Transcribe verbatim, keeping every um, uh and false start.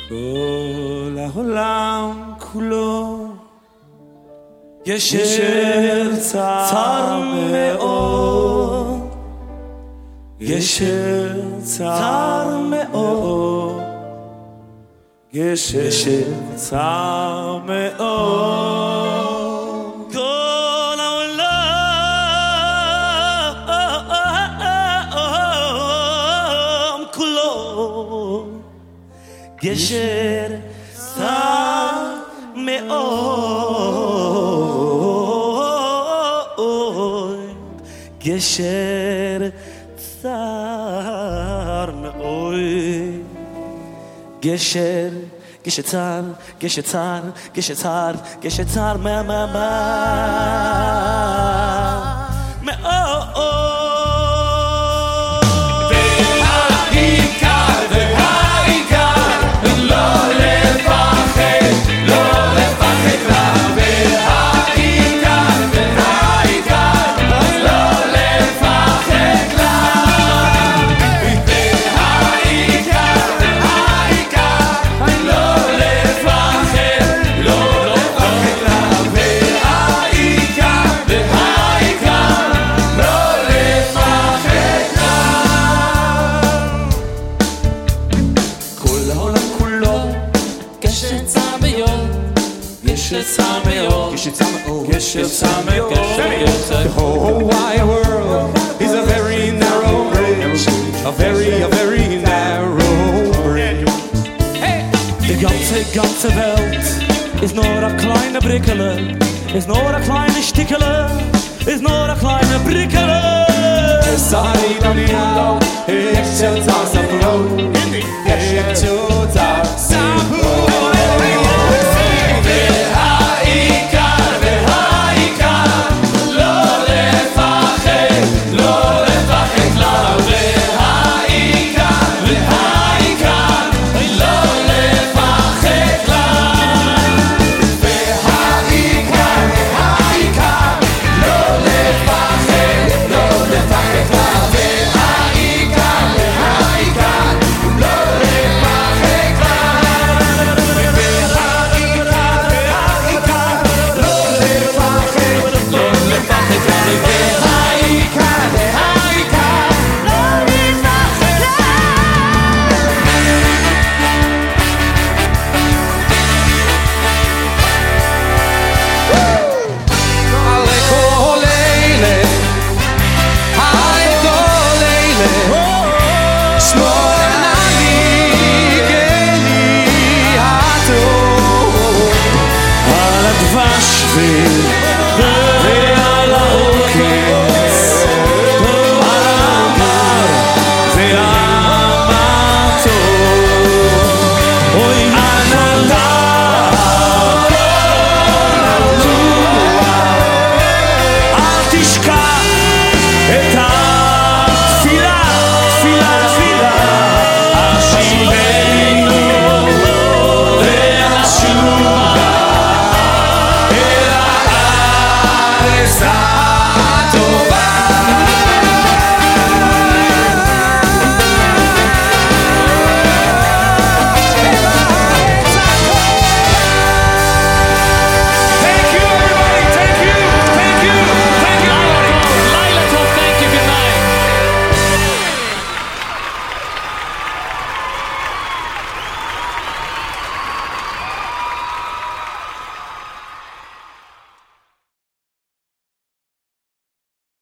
כל העולם כולו גשר צר מאוד, גשר צר מאוד, גשר צר מאוד. כל העולם כולו גשר צר מאוד, גשר צר מאוד, גשר, גשר צר, גשר צר, גשר צר, גשר צר מה מה מה מאוד. The whole wide world is a very narrow bridge, a very, a very narrow bridge. De ganze, ganze Welt ist nur a kleine Brickele, ist nur a kleine Stickele, ist nur a kleine Brickele. Sorry, don't you know, it's just